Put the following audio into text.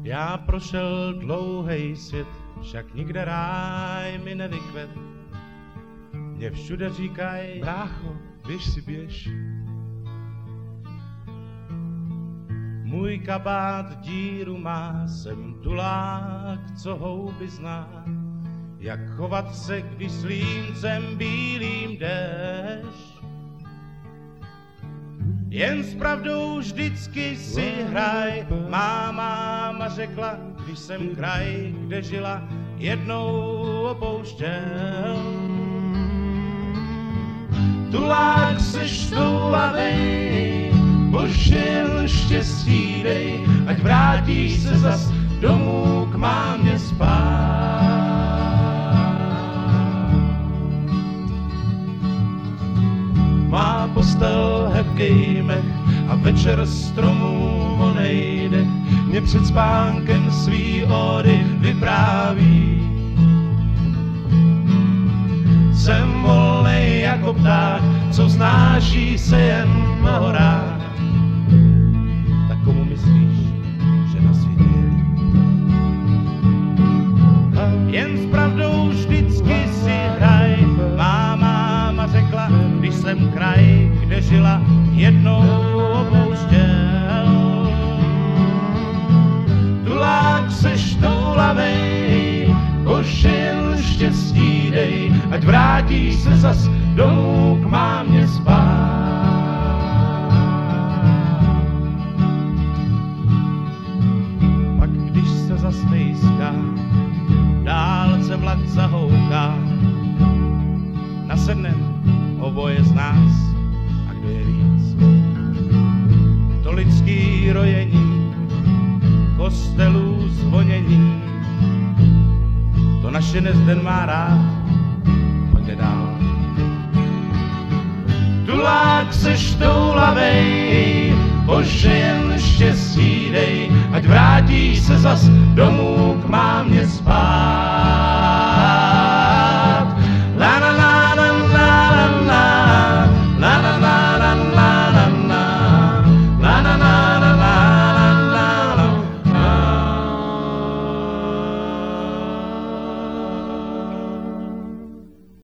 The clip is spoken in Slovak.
Já prošel dlouhej svět, však nikde ráj mi nevykvet. Mě všude říkaj, brácho, běž si běž. Můj kabát díru má, jsem tulák, co houby zná. Jak chovat se, když slíncem bílým jdeš. Jen s pravdou vždycky si hraj, má máma řekla, když jsem kraj, kde žila, jednou opouštěl. Tulák seš toulavej, Bože jen štěstí dej, ať vrátíš se zas domů k mámě spát. Má postel hebkej mech a večer stromů vonej dech mě před spánkem svý ódy vypráví. Jsem volnej jako pták, co vznáší se jen v horách. Tak komu myslíš, že na světě je líp? Jen s pravdou vždycky si hraj, má máma řekla, když jsem kraj, kde žila, jednou opouštěl. Tulák seš toulavej, Bože jen štěstí dej, ať vrátíš se zas domů k mámě spát. Pak když se zas nejská, dálce vlak zahouká, nasednem oboje z nás, a kdo je víc? To lidský rojení, kostelů zvonění, to naše nezden má rád, pak jde dál. Tulák seš toulavej, Bože jen štěstí dej, ať vrátíš se zas domů k mámě spát.